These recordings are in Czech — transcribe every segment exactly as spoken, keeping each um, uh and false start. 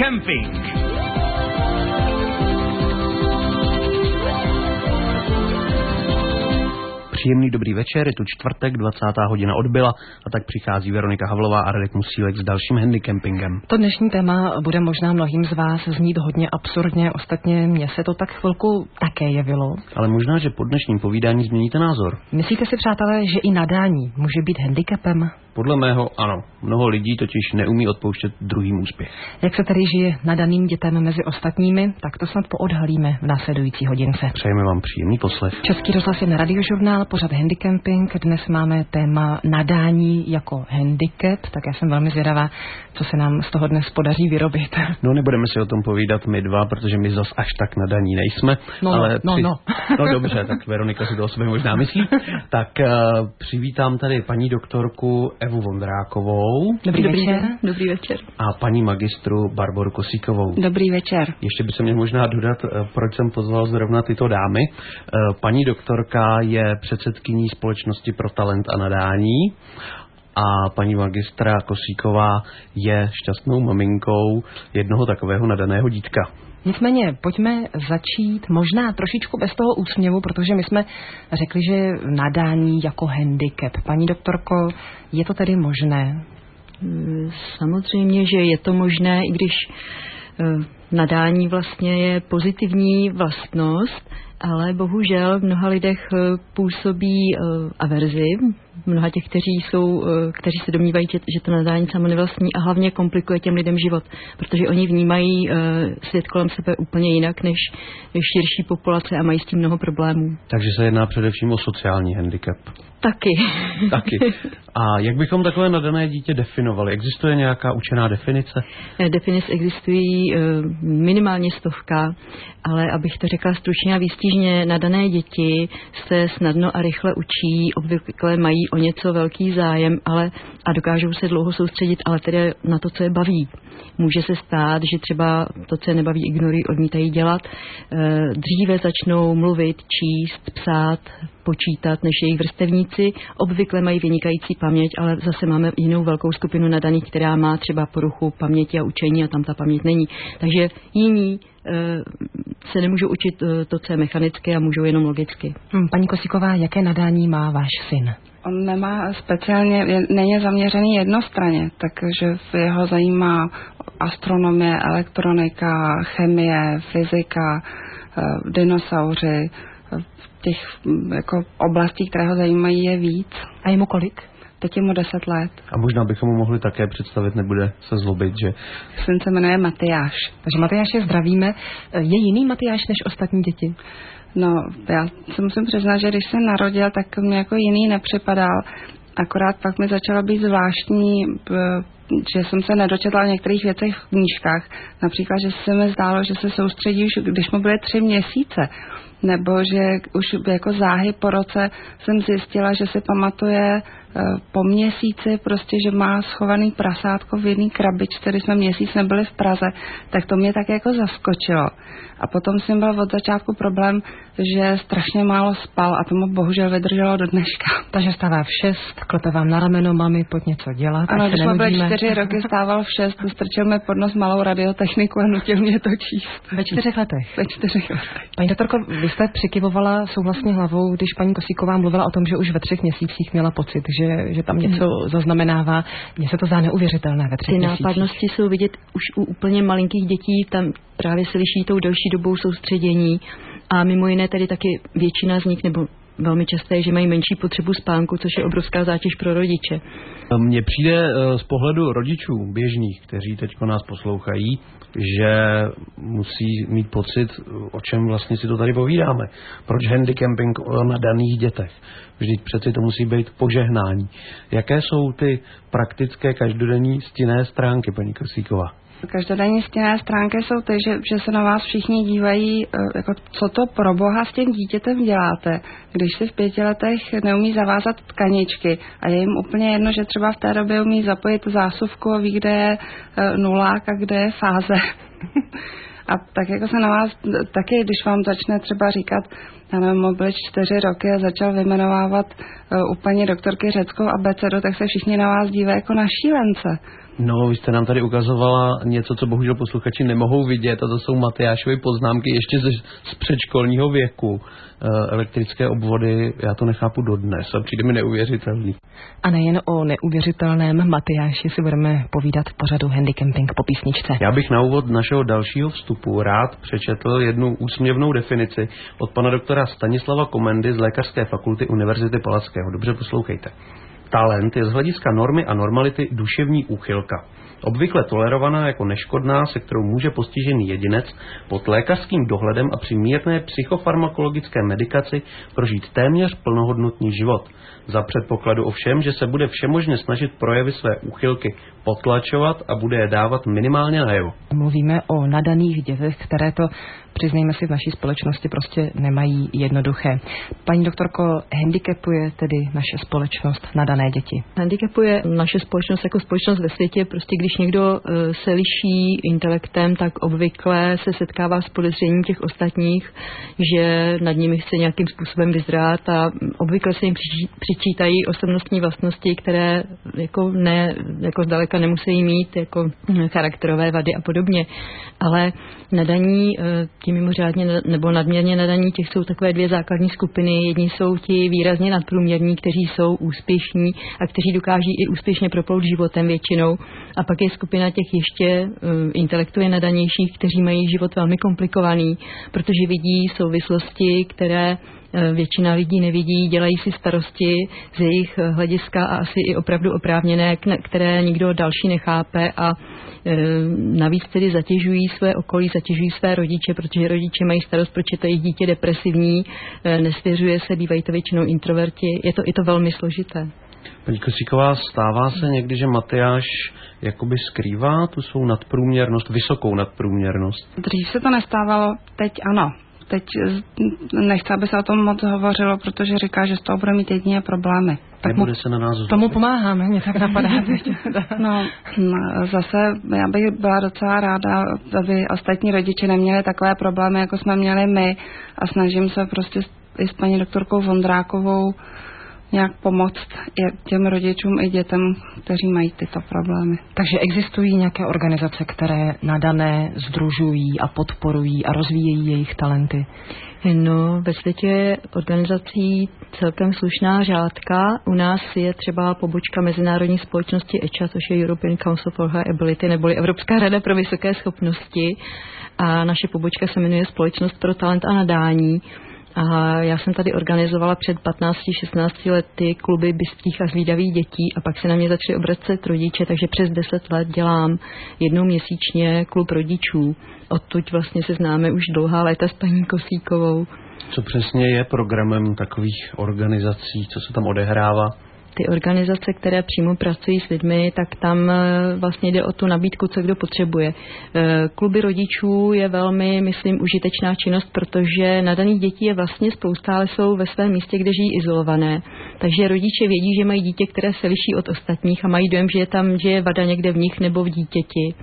Camping. Příjemný dobrý večer, je tu čtvrtek, dvacátá hodina odbyla a tak přichází Veronika Havlová a Radek Musílek s dalším handicampingem. To dnešní téma bude možná mnohým z vás znít hodně absurdně, ostatně mně se to tak chvilku také jevilo. Ale možná, že po dnešním povídání změníte názor. Myslíte si, přátelé, že i nadání může být handicapem? Podle mého ano. Mnoho lidí totiž neumí odpouštět druhým úspěch. Jak se tedy žije nadaným dětem mezi ostatními, tak to snad poodhalíme v následující hodince. Přejeme vám příjemný poslech. Český rozhlas je na Radiožurnál, pořad Handicamping. Dnes máme téma nadání jako handicap, tak já jsem velmi zvědavá, co se nám z toho dnes podaří vyrobit. No, nebudeme si o tom povídat my dva, protože my zas až tak nadaní nejsme. No, ale no, při... no. No dobře, tak Veronika si to o sobě možná myslí. Tak uh, přivítám tady paní doktorku Evu Vondrákovou. Dobrý, Dobrý večer. Dobrý večer. A paní magistru Barboru Kosíkovou. Dobrý večer. Ještě by se mě možná dodat, proč jsem pozval zrovna tyto dámy. Paní doktorka je předsedkyní Společnosti pro talent a nadání a paní magistra Kosíková je šťastnou maminkou jednoho takového nadaného dítka. Nicméně pojďme začít možná trošičku bez toho úsměvu, protože my jsme řekli, že nadání jako handicap. Paní doktorko, je to tedy možné? Samozřejmě, že je to možné, i když nadání vlastně je pozitivní vlastnost, ale bohužel v mnoha lidech působí averzi, mnoha těch, kteří jsou, kteří se domnívají, že to nadání samo nevlastní a hlavně komplikuje těm lidem život, protože oni vnímají svět kolem sebe úplně jinak než širší populace a mají s tím mnoho problémů. Takže se jedná především o sociální handicap. Taky. Taky. A jak bychom takové nadané dítě definovali? Existuje nějaká učená definice? Definice existují minimálně stovka, ale abych to řekla stručně a výstižně, nadané děti se snadno a rychle učí, obvykle mají o něco velký zájem, ale a dokážou se dlouho soustředit, ale tedy na to, co je baví. Může se stát, že třeba to, co je nebaví, ignorují, odmítají dělat. Dříve začnou mluvit, číst, psát, počítat než jejich vrstevníci. Obvykle mají vynikající paměť, ale zase máme jinou velkou skupinu nadaných, která má třeba poruchu paměti a učení a tam ta paměť není. Takže jiní se nemůžou učit to, co je mechanické a můžou jenom logicky. Hmm, paní Kosíková, jaké nadání má váš syn? On nemá speciálně, není zaměřený jednostranně, takže jeho zajímá astronomie, elektronika, chemie, fyzika, dinosauři. V těch jako oblastí, které ho zajímají, je víc. A je mu kolik? Teď je mu deset let. A možná bychom mu mohli také představit, nebude se zlobit, že... Syn se jmenuje Matyáš. Takže Matyáše zdravíme. Je jiný Matyáš než ostatní děti? No, já se musím přiznat, že když se narodil, tak mě jako jiný nepřipadal. Akorát pak mi začalo být zvláštní, že jsem se nedočetla o některých věcech v knížkách. Například, že se mi zdálo, že se soustředí už, když mu bude tři měsíce. Nebo že už jako záhy po roce jsem zjistila, že si pamatuje po měsíci prostě, že má schovaný prasátko v jedné krabičce, když jsme měsíc nebyli v Praze, tak to mě tak jako zaskočilo. A potom jsem byl od začátku problém, že strašně málo spal a tomu bohužel vydrželo do dneška. Takže stává v šest, klepe vám na rameno, mami, pojď něco dělat. Ano, když jsme byli čtyři roky, stával v šest, strčil mi pod nos malou radiotechniku a nutil mě to číst. Ve čtyřech letech? Ve čtyřech letech. Paní doktorko, vy jste přikyvovala souhlasně hlavou, když paní Kosíková mluvila o tom, že už ve třech měsících měla pocit, že, že tam něco hmm. zaznamenává. Mně se to zdá neuvěřitelné ve třech Ty měsících. nápadnosti jsou vidět už u úplně malinkých dětí, tam právě se liší tou delší dobou soustředění a mimo jiné tady taky většina z nich, nebo velmi časté, že mají menší potřebu spánku, což je obrovská zátěž pro rodiče. Mně přijde z pohledu rodičů běžných, kteří teď nás poslouchají, že musí mít pocit, o čem vlastně si to tady povídáme. Proč handicamping na daných dětech? Vždyť přeci to musí být požehnání. Jaké jsou ty praktické každodenní stinné stránky, paní Kosíková? Každodenní stinné stránky jsou ty, že, že se na vás všichni dívají, jako, co to pro boha s tím dítětem děláte, když si v pěti letech neumí zavázat tkaničky a je jim úplně jedno, že třeba v té době umí zapojit zásuvku a ví, kde je nulák a kde je fáze. A tak jako se na vás, taky když vám začne třeba říkat, já nevím, byli čtyři roky a začal vymenovávat uh, u paní doktorky řeckou abecedu, tak se všichni na vás dívají jako na šílence. No, vy jste nám tady ukazovala něco, co bohužel posluchači nemohou vidět, a to jsou Matyášovy poznámky ještě ze, z předškolního věku. E, elektrické obvody, já to nechápu dodnes a přijde mi neuvěřitelný. A nejen o neuvěřitelném Matyáši si budeme povídat v pořadu Handicamping po písničce. Já bych na úvod našeho dalšího vstupu rád přečetl jednu úsměvnou definici od pana doktora Stanislava Komendy z Lékařské fakulty Univerzity Palackého. Dobře poslouchejte. Talent je z hlediska normy a normality duševní úchylka. Obvykle tolerovaná jako neškodná, se kterou může postižený jedinec pod lékařským dohledem a při mírné psychofarmakologické medikaci prožít téměř plnohodnotný život. Za předpokladu ovšem, že se bude všemožně snažit projevy své úchylky potlačovat a bude je dávat minimálně najevo. Mluvíme o nadaných dětech, které to, přiznejme si, v naší společnosti prostě nemají jednoduché. Paní doktorko, handicapuje tedy naše společnost nadané děti? Handicapuje naše společnost jako společnost ve světě, prostě když někdo se liší intelektem, tak obvykle se setkává s podezřením těch ostatních, že nad nimi chce nějakým způsobem vyzrát a obvykle se jim přičítají osobnostní vlastnosti, které jako ne, jako zdaleka nemusí mít, jako charakterové vady a podobně. Ale nadaní, ti mimořádně nebo nadměrně nadaní, těch jsou takové dvě základní skupiny. Jedni jsou ti výrazně nadprůměrní, kteří jsou úspěšní a kteří dokáží i úspěšně proplout životem většinou. A pak je skupina těch ještě intelektově nadanějších, kteří mají život velmi komplikovaný, protože vidí souvislosti, které většina lidí nevidí, dělají si starosti z jejich hlediska a asi i opravdu oprávněné, které nikdo další nechápe a e, navíc tedy zatěžují své okolí, zatěžují své rodiče, protože rodiče mají starost, proč je to jejich dítě depresivní, e, nesvěřuje se, bývají to většinou introverti, je to, je to velmi složité. Paní Kosíková, stává se někdy, že Matyáš jakoby skrývá tu svou nadprůměrnost, vysokou nadprůměrnost? Dřív se to nestávalo, teď ano. Teď nechci, aby se o tom moc hovořilo, protože říká, že z toho bude mít jedině problémy. Tak Nebude mu, se na nás zlobit. Tomu pomáháme, mě tak napadá. No, zase já bych byla docela ráda, aby ostatní rodiče neměli takové problémy, jako jsme měli my, a snažím se prostě i s paní doktorkou Vondrákovou nějak pomoct těm rodičům i dětem, kteří mají tyto problémy. Takže existují nějaké organizace, které nadané sdružují a podporují a rozvíjejí jejich talenty? No, ve světě organizací celkem slušná řádka. U nás je třeba pobočka Mezinárodní společnosti E C H A, což je European Council for High Ability, neboli Evropská rada pro vysoké schopnosti. A naše pobočka se jmenuje Společnost pro talent a nadání. A já jsem tady organizovala před patnácti šestnácti lety kluby bystrých a zvídavých dětí a pak se na mě začaly obracet rodiče, takže přes deset let dělám jednou měsíčně klub rodičů. Odtud vlastně se známe už dlouhá léta s paní Kosíkovou. Co přesně je programem takových organizací, co se tam odehrává? Ty organizace, které přímo pracují s lidmi, tak tam vlastně jde o tu nabídku, co kdo potřebuje. Kluby rodičů je velmi, myslím, užitečná činnost, protože nadaných dětí je vlastně spousta, ale jsou ve svém místě, kde žijí izolované. Takže rodiče vědí, že mají dítě, které se liší od ostatních a mají dojem, že je tam, že je vada někde v nich nebo v dítěti.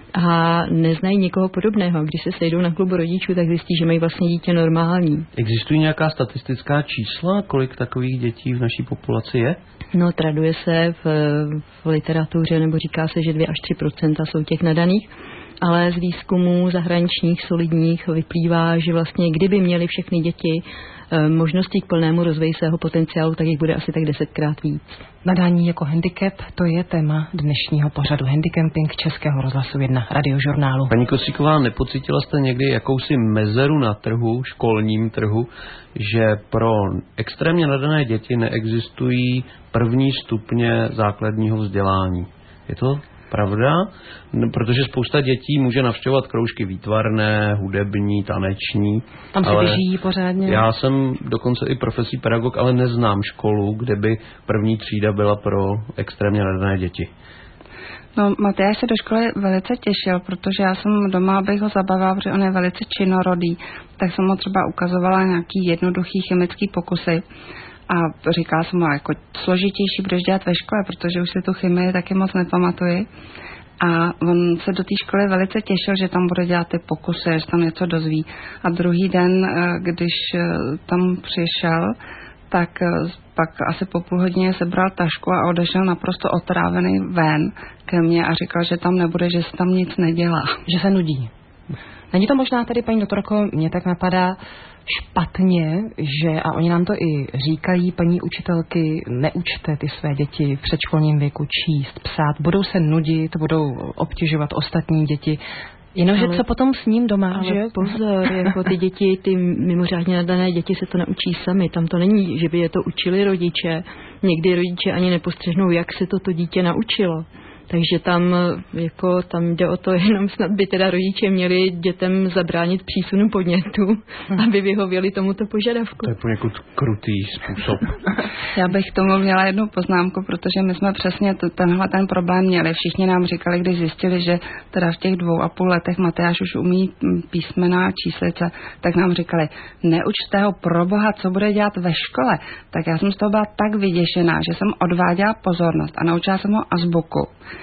A neznají někoho podobného. Když se sejdou na klubu rodičů, tak zjistí, že mají vlastně dítě normální. Existují nějaká statistická čísla, kolik takových dětí v naší populaci je? No, traduje se v, v literatuře, nebo říká se, že dvě až tři procenta jsou těch nadaných, ale z výzkumů zahraničních solidních vyplývá, že vlastně kdyby měly všechny děti možnosti k plnému rozvoji svého potenciálu, tak jich bude asi tak desetkrát víc. Nadání jako handicap, to je téma dnešního pořadu Handicamping Českého rozhlasu jedna radiožurnálu. Paní Kosíková, nepocítila jste někdy jakousi mezeru na trhu, školním trhu, že pro extrémně nadané děti neexistují první stupně základního vzdělání? Je to pravda? Protože spousta dětí může navštěvovat kroužky výtvarné, hudební, taneční. Tam se vyžijí pořádně. Já jsem dokonce i profesí pedagog, ale neznám školu, kde by první třída byla pro extrémně nadané děti. No, Matyáš se do školy velice těšil, protože já jsem doma, abych ho zabavila, protože on je velice činorodý, tak jsem mu třeba ukazovala nějaký jednoduchý chemický pokusy. A říkala jsem mu, jako složitější budeš dělat ve škole, protože už si tu chemii taky moc nepamatuji. A on se do té školy velice těšil, že tam bude dělat ty pokusy, že tam něco dozví. A druhý den, když tam přišel, tak pak asi po půl hodině sebral tašku a odešel naprosto otrávený ven ke mně a říkal, že tam nebude, že se tam nic nedělá. Že se nudí. Není to možná tady, paní doktorko, mě tak napadá špatně, že, a oni nám to i říkají, paní učitelky, neučte ty své děti v předškolním věku číst, psát, budou se nudit, budou obtěžovat ostatní děti. Jenomže co potom s ním doma, ale že? Pozor, jako ty děti, ty mimořádně nadané děti se to naučí sami. Tam to není, že by je to učili rodiče. Někdy rodiče ani nepostřehnou, jak se to to dítě naučilo. Takže tam, jako, tam jde o to, jenom snad by teda rodiče měli dětem zabránit přísunu podnětu, hmm. aby vyhověli tomuto požadavku. To je poněkud krutý způsob. Já bych tomu měla jednu poznámku, protože my jsme přesně t- tenhle ten problém měli. Všichni nám říkali, když zjistili, že teda v těch dvou a půl letech Matyáš už umí písmena, číslice, tak nám říkali, neučte ho pro boha, co bude dělat ve škole. Tak já jsem z toho byla tak vyděšená, že jsem odváděla pozornost a naučila jsem ho azbuku.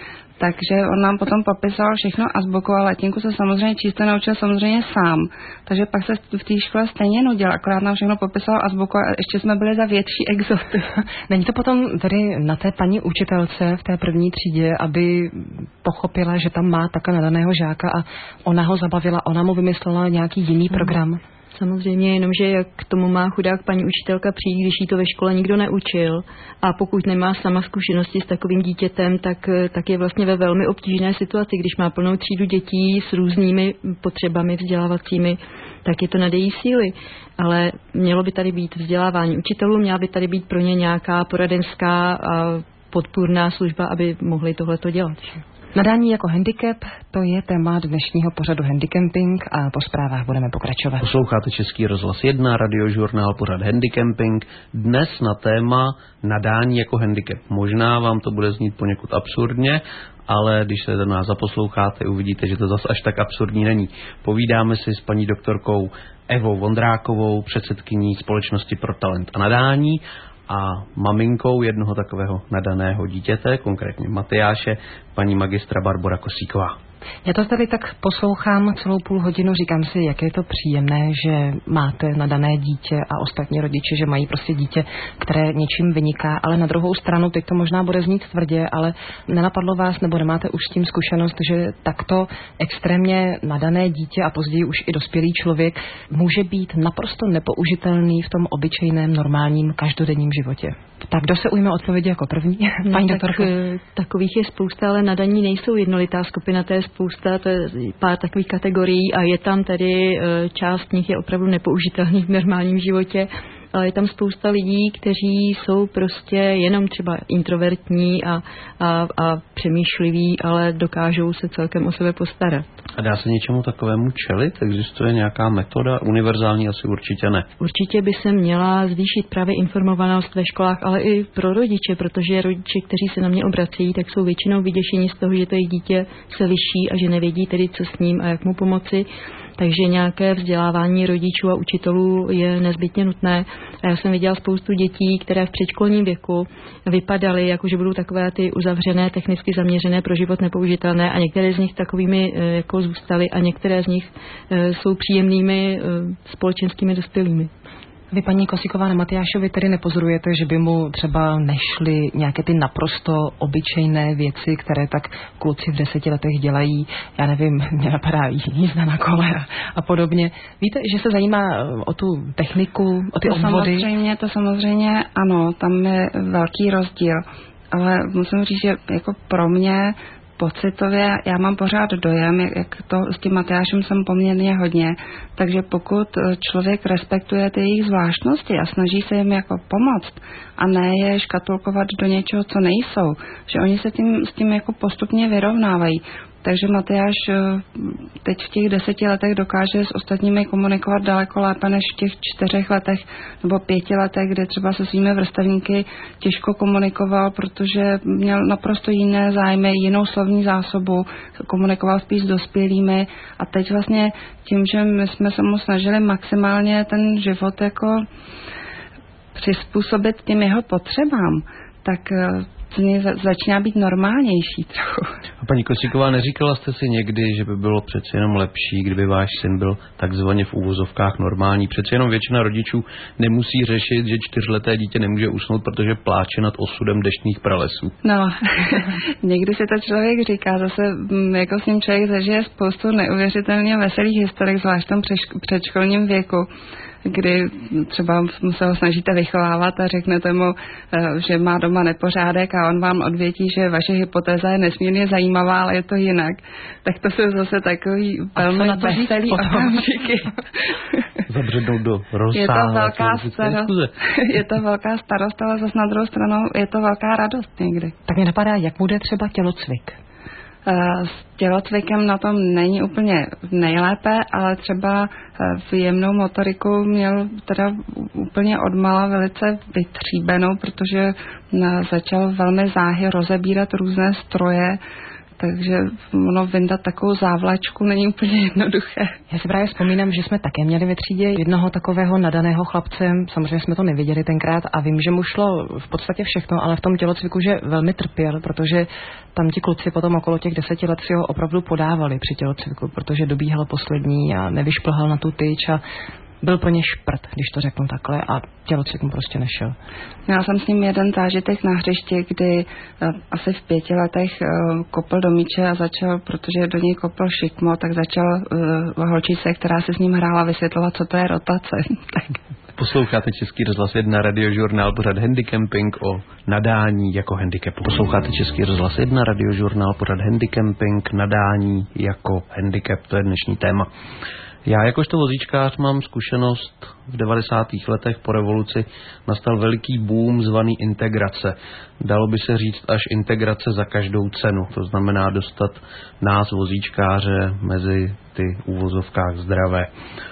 Takže on nám potom popisoval všechno azbuku a latinku se samozřejmě číst naučil samozřejmě sám. Takže pak se v té škole stejně nudil, akorát nám všechno popisoval azbuku a ještě jsme byli za větší exoty. Není to potom tedy na té paní učitelce v té první třídě, aby pochopila, že tam má takhle nadaného žáka a ona ho zabavila, ona mu vymyslela nějaký jiný program? Samozřejmě, jenomže jak k tomu má chudák paní učitelka přijít, když jí to ve škole nikdo neučil a pokud nemá sama zkušenosti s takovým dítětem, tak, tak je vlastně ve velmi obtížné situaci, když má plnou třídu dětí s různými potřebami vzdělávacími, tak je to nad její síly. Ale mělo by tady být vzdělávání učitelů, měla by tady být pro ně nějaká poradenská a podpůrná služba, aby mohli tohleto dělat. Nadání jako handicap, to je téma dnešního pořadu Handicamping a po zprávách budeme pokračovat. Posloucháte Český rozhlas jedna, radiožurnál, pořad Handicamping. Dnes na téma nadání jako handicap. Možná vám to bude znít poněkud absurdně, ale když se do nás zaposloucháte, uvidíte, že to zase až tak absurdní není. Povídáme si s paní doktorkou Evou Vondrákovou, předsedkyní Společnosti pro talent a nadání, a maminkou jednoho takového nadaného dítěte, konkrétně Matyáše, paní magistra Barbora Kosíková. Já to tady tak poslouchám celou půl hodinu, říkám si, jak je to příjemné, že máte nadané dítě a ostatní rodiče, že mají prostě dítě, které něčím vyniká, ale na druhou stranu, teď to možná bude znít tvrdě, ale nenapadlo vás, nebo nemáte už s tím zkušenost, že takto extrémně nadané dítě a později už i dospělý člověk může být naprosto nepoužitelný v tom obyčejném, normálním, každodenním životě. Tak kdo se ujme odpovědi jako první? No, paní tak, doktorko. Takových je spousta, ale nadaní nejsou jednolitá skupina, to je spousta, to je pár takových kategorií a je tam tedy část nich je opravdu nepoužitelných v normálním životě, ale je tam spousta lidí, kteří jsou prostě jenom třeba introvertní a, a, a přemýšliví, ale dokážou se celkem o sebe postarat. A dá se něčemu takovému čelit? Existuje nějaká metoda? Univerzální asi určitě ne. Určitě by se měla zvýšit právě informovanost ve školách, ale i pro rodiče, protože rodiče, kteří se na mě obracejí, tak jsou většinou vyděšení z toho, že to jejich dítě se liší a že nevědí tedy, co s ním a jak mu pomoci. Takže nějaké vzdělávání rodičů a učitelů je nezbytně nutné. A já jsem viděla spoustu dětí, které v předškolním věku vypadaly, jako že budou takové ty uzavřené, technicky zaměřené, pro život nepoužitelné a některé z nich takovými jako zůstaly a některé z nich jsou příjemnými společenskými dospělými. Vy, paní Kosíková, na Matyášovi tedy nepozorujete, že by mu třeba nešly nějaké ty naprosto obyčejné věci, které tak kluci v deseti letech dělají, já nevím, mě napadá jízda na kole a podobně. Víte, že se zajímá o tu techniku, o ty to obvody? Samozřejmě, to samozřejmě ano, tam je velký rozdíl, ale musím říct, že jako pro mě pocitově, já mám pořád dojem, jak to s tím Matyášem jsem poměrně hodně, takže pokud člověk respektuje ty jejich zvláštnosti a snaží se jim jako pomoct a ne je škatulkovat do něčeho, co nejsou, že oni se tím, s tím jako postupně vyrovnávají. Takže Matyáš teď v těch deseti letech dokáže s ostatními komunikovat daleko lépe než v těch čtyřech letech nebo pěti letech, kde třeba se svými vrstevníky těžko komunikoval, protože měl naprosto jiné zájmy, jinou slovní zásobu, komunikoval spíš s dospělými a teď vlastně tím, že my jsme se mu snažili maximálně ten život jako přizpůsobit těm jeho potřebám, tak z něj začíná být normálnější trochu. A paní Kosíková, neříkala jste si někdy, že by bylo přeci jenom lepší, kdyby váš syn byl takzvaně v úvozovkách normální? Přeci jenom většina rodičů nemusí řešit, že čtyřleté dítě nemůže usnout, protože pláče nad osudem deštných pralesů. No, někdy si to člověk říká, zase jako s ním člověk zažije spoustu neuvěřitelně veselých historik, zvlášť v tom předškolním věku, kdy třeba se ho snažíte vychovávat a řeknete mu, že má doma nepořádek a on vám odvětí, že vaše hypotéza je nesmírně zajímavá, ale je to jinak. Tak to jsou zase takový velmi veselý okamžiky. Zabřednout do rozsáhlé. Je to velká starost, je to velká starost, ale zase na druhou stranu je to velká radost někdy. Tak mě napadá, jak bude třeba tělocvik? S tělocvikem na tom není úplně nejlépe, ale třeba v jemnou motoriku měl teda úplně odmala velice vytříbenou, protože začal velmi záhy rozebírat různé stroje, takže ono vyndat takovou závlačku není úplně jednoduché. Já si právě vzpomínám, že jsme také měli ve třídě jednoho takového nadaného chlapce, samozřejmě jsme to neviděli tenkrát a vím, že mu šlo v podstatě všechno, ale v tom tělocviku, že velmi trpěl, protože tam ti kluci potom okolo těch deseti let si ho opravdu podávali při tělocviku, protože dobíhal poslední a nevyšplhal na tu tyč a byl pro ně šprt, když to řeknu takhle, a tělocvik mu prostě nešel. Měla jsem s ním jeden zážitek na hřišti, kdy uh, asi v pěti letech uh, kopl do míče a začal, protože do něj kopl šikmo, tak začal uh, holčice, která se s ním hrála, vysvětlovat, co to je rotace. Posloucháte Český rozhlas jedna, radiožurnál, pořad Handicamping o nadání jako handicapu. Posloucháte Český rozhlas jedna, radiožurnál, pořad Handicamping, nadání jako handicap, to je dnešní téma. Já jakožto vozíčkář mám zkušenost, v devadesátých letech po revoluci nastal veliký boom zvaný integrace. Dalo by se říct až integrace za každou cenu, to znamená dostat nás vozíčkáře mezi ty úvozovkách zdravé.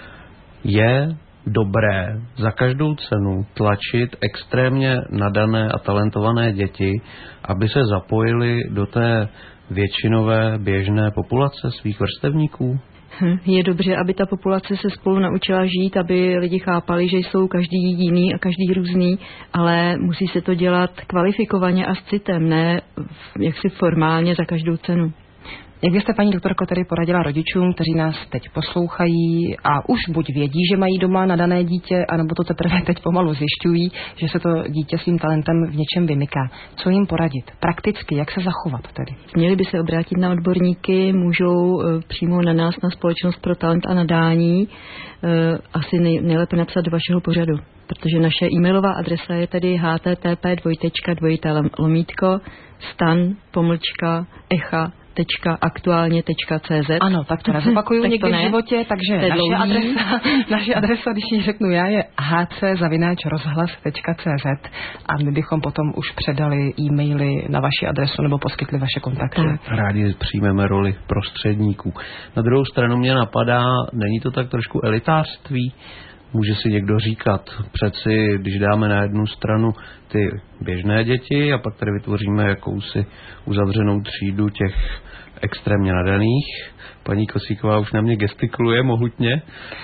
Je dobré za každou cenu tlačit extrémně nadané a talentované děti, aby se zapojili do té většinové běžné populace svých vrstevníků? Je dobře, aby ta populace se spolu naučila žít, aby lidi chápali, že jsou každý jiný a každý různý, ale musí se to dělat kvalifikovaně a s citem, ne jaksi formálně za každou cenu. Jak byste, paní doktorko, tedy poradila rodičům, kteří nás teď poslouchají a už buď vědí, že mají doma nadané dítě, anebo to teprve teď pomalu zjišťují, že se to dítě svým talentem v něčem vymyká. Co jim poradit? Prakticky, jak se zachovat tedy? Měli by se obrátit na odborníky, můžou e, přímo na nás, na Společnost pro talent a nadání, e, asi nej, nejlépe napsat do vašeho pořadu, protože naše e-mailová adresa je tedy http dvojtečka dvojité lomítko stan pomlčka echa tečka aktuálně tečka cz. Ano, tak to nezopakuju tak někdy to ne. v životě, takže naše adresa, naše adresa, když ji řeknu já, je h c zavináč rozhlas tečka cz a my bychom potom už předali e-maily na vaši adresu nebo poskytli vaše kontakty. Tak. Rádi přijmeme roli prostředníků. Na druhou stranu mě napadá, není to tak trošku elitářství? Může si někdo říkat, přeci, když dáme na jednu stranu ty běžné děti a pak tady vytvoříme jakousi uzavřenou třídu těch extrémně nadaných. Paní Kosíková už na mě gestikuluje mohutně.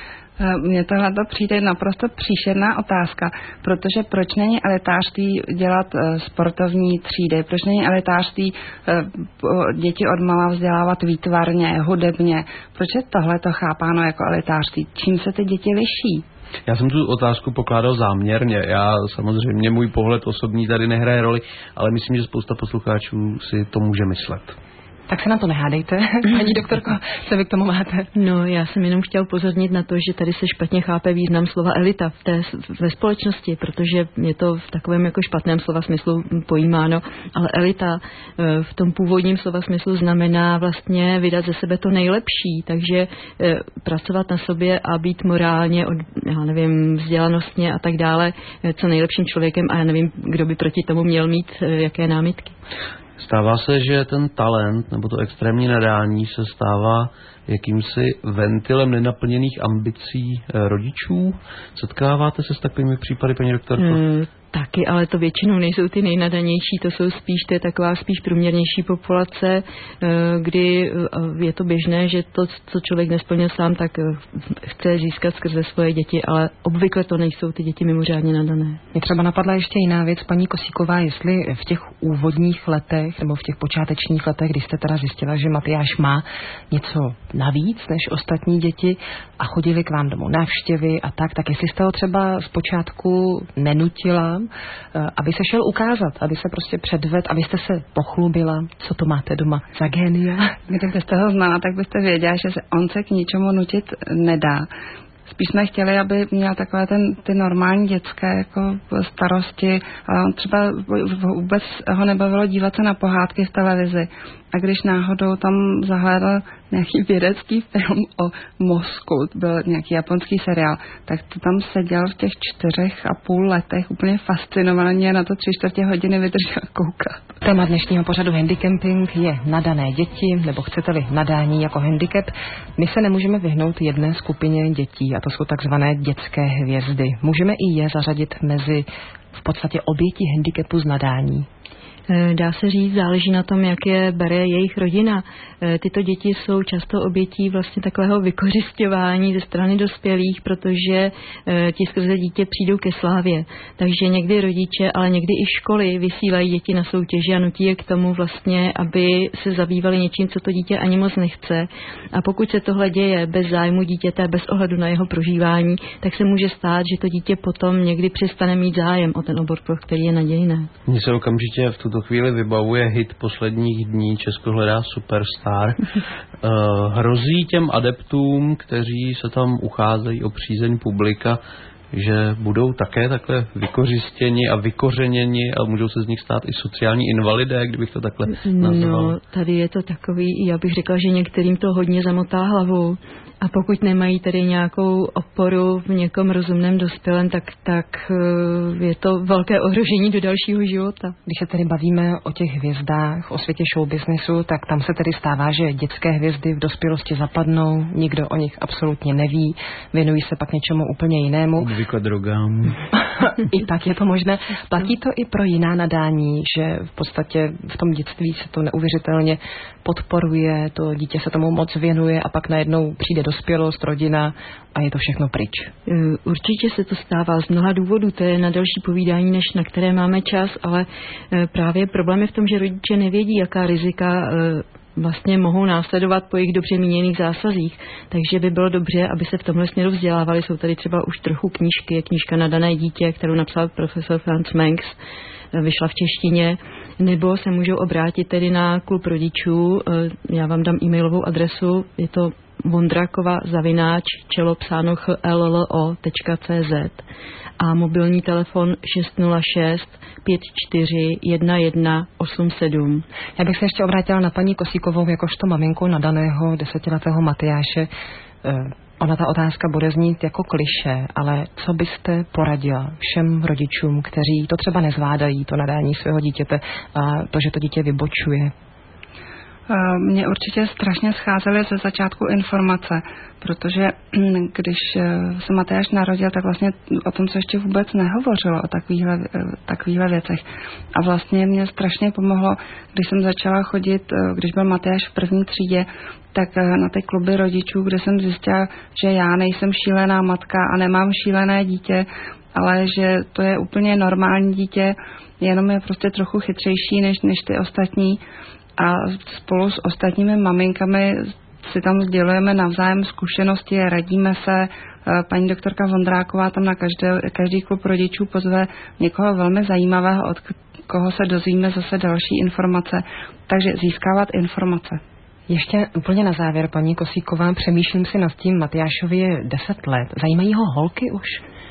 Mně tohle to přijde naprosto příšerná otázka, protože proč není elitářství dělat sportovní třídy, proč není elitářství děti odmala vzdělávat výtvarně, hudebně, proč je tohle to chápáno jako elitářství, čím se ty děti liší? Já jsem tu otázku pokládal záměrně. Já samozřejmě, můj pohled osobní tady nehraje roli, ale myslím, že spousta posluchačů si to může myslet. Tak se na to nehádejte, paní doktorko, co vy k tomu máte? No, já jsem jenom chtěl upozornit na to, že tady se špatně chápe význam slova elita v té, ve společnosti, protože je to v takovém jako špatném slova smyslu pojímáno, ale elita v tom původním slova smyslu znamená vlastně vydat ze sebe to nejlepší, takže pracovat na sobě a být morálně, od, já nevím, vzdělanostně a tak dále co nejlepším člověkem a já nevím, kdo by proti tomu měl mít jaké námitky. Stává se, že ten talent nebo to extrémní nadání se stává jakýmsi ventilem nenaplněných ambicí rodičů. Setkáváte se s takovými případy, paní doktorko? Hmm. Taky, ale to většinou nejsou ty nejnadanější, to jsou spíš, to je taková spíš průměrnější populace, kdy je to běžné, že to, co člověk nesplnil sám, tak chce získat skrze svoje děti, ale obvykle to nejsou ty děti mimořádně nadané. Mě třeba napadla ještě jiná věc, paní Kosíková, jestli v těch úvodních letech nebo v těch počátečních letech, kdy jste teda zjistila, že Matyáš má něco navíc než ostatní děti a chodili k vám domů návštěvy a tak, tak jestli jste ho třeba zpočátku nenutila, aby se šel ukázat, aby se prostě předved, abyste se pochlubila, co to máte doma za génia. Kdybyste ho znala, tak byste věděla, že se on se k ničemu nutit nedá. Spíš jsme chtěli, aby měl takové ten, ty normální dětské jako starosti, ale on třeba vůbec ho nebavilo dívat se na pohádky v televizi. A když náhodou tam zahlédl nějaký vědecký film o mozku, byl nějaký japonský seriál, tak to tam seděl v těch čtyřech a půl letech úplně fascinovaně na to tři čtvrtě hodiny vydržel koukat. Téma dnešního pořadu Handicamping je nadané děti, nebo chcete-li nadání jako handicap. My se nemůžeme vyhnout jedné skupině dětí, a to jsou takzvané dětské hvězdy. Můžeme i je zařadit mezi v podstatě oběti handicapu z nadání. Dá se říct, záleží na tom, jak je bere jejich rodina. Tyto děti jsou často obětí vlastně takového vykořisťování ze strany dospělých, protože ti skrze dítě přijdou ke slávě. Takže někdy rodiče, ale někdy i školy vysílají děti na soutěži a nutí je k tomu vlastně, aby se zabývali něčím, co to dítě ani moc nechce. A pokud se tohle děje bez zájmu dítěte, bez ohledu na jeho prožívání, tak se může stát, že to dítě potom někdy přestane mít zájem o ten obor, pro který je nadějné. Mně se okamžitě v tuto chvíli vybavuje hit posledních dní Česko hledá superstar. Uh, hrozí těm adeptům, kteří se tam ucházejí o přízeň publika, že budou také takhle vykořistěni a vykořeněni a můžou se z nich stát i sociální invalidé, kdybych to takhle nazval. No, tady je to takový, já bych řekla, že některým to hodně zamotá hlavu. A pokud nemají tady nějakou oporu v někom rozumném dospělém, tak, tak je to velké ohrožení do dalšího života. Když se tedy bavíme o těch hvězdách, o světě showbiznesu, tak tam se tedy stává, že dětské hvězdy v dospělosti zapadnou, nikdo o nich absolutně neví, věnují se pak něčemu úplně jinému. Obvykle drogám. I tak je to možné. Platí to i pro jiná nadání, že v podstatě v tom dětství se to neuvěřitelně podporuje, to dítě se tomu moc věnuje a pak najednou přijde dospělost, rodina a je to všechno pryč. Určitě se to stává z mnoha důvodů, to je na další povídání, než na které máme čas, ale právě problém je v tom, že rodiče nevědí, jaká rizika vlastně mohou následovat po jejich dobře míněných zásazích. Takže by bylo dobře, aby se v tomhle směru vzdělávali. Jsou tady třeba už trochu knížky, je knížka Nadané dítě, kterou napsal profesor Franz Mengs, vyšla v češtině, nebo se můžou obrátit tedy na klub rodičů. Já vám dám e-mailovou adresu, je to Vondrakova zavináč čelo psáno h l l o tečka c z a mobilní telefon šest nula šest pět čtyři jedna jedna osm sedm. Já bych se ještě obrátila na paní Kosíkovou jakožto maminku nadaného desetiletého Matyáše. Ona ta otázka bude znít jako klišé, ale co byste poradila všem rodičům, kteří to třeba nezvládají, to nadání svého dítěte a to, že to dítě vybočuje? Mně určitě strašně scházely ze začátku informace, protože když se Matyáš narodil, tak vlastně o tom se ještě vůbec nehovořilo, o takovýchhle, takovýchhle věcech. A vlastně mě strašně pomohlo, když jsem začala chodit, když byl Matyáš v první třídě, tak na ty kluby rodičů, kde jsem zjistila, že já nejsem šílená matka a nemám šílené dítě, ale že to je úplně normální dítě, jenom je prostě trochu chytřejší než, než ty ostatní. A spolu s ostatními maminkami si tam sdělujeme navzájem zkušenosti, radíme se. Paní doktorka Vondráková tam na každý, každý klub rodičů pozve někoho velmi zajímavého, od koho se dozvíme zase další informace. Takže získávat informace. Ještě úplně na závěr, paní Kosíková, přemýšlím si nad tím, Matyášovi je deset let. Zajímají ho holky už?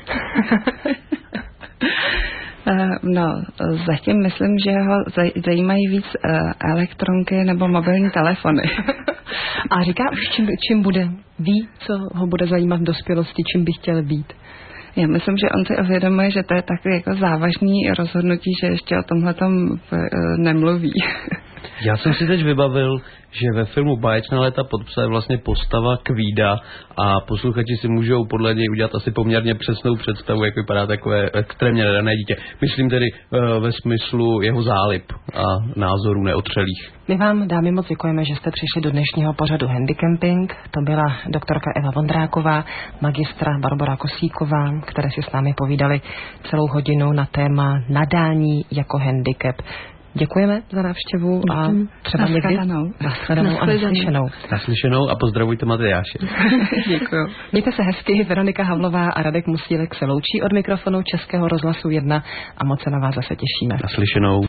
No, zatím myslím, že ho zajímají víc elektronky nebo mobilní telefony. A říká už, čím, čím bude? Ví, co ho bude zajímat v dospělosti, čím by chtěl být? Já myslím, že on si uvědomuje, že to je takové jako závažný rozhodnutí, že ještě o tomhletom nemluví. Já jsem si teď vybavil, že ve filmu Báječná léta pod psa je vlastně postava Kvída a posluchači si můžou podle něj udělat asi poměrně přesnou představu, jak vypadá takové extrémně nadané dítě. Myslím tedy uh, ve smyslu jeho zálib a názorů neotřelých. My vám, dámy, moc děkujeme, že jste přišli do dnešního pořadu Handicamping. To byla doktorka Eva Vondráková, magistra Barbora Kosíková, které si s námi povídali celou hodinu na téma nadání jako handicap. Děkujeme za návštěvu a třeba někdy nashledanou a naslyšenou. Naslyšenou a pozdravujte Matyáše. Děkuju. Mějte se hezky, Veronika Havlová a Radek Musílek se loučí od mikrofonu Českého rozhlasu jedna a moc se na vás zase těšíme. Naslyšenou.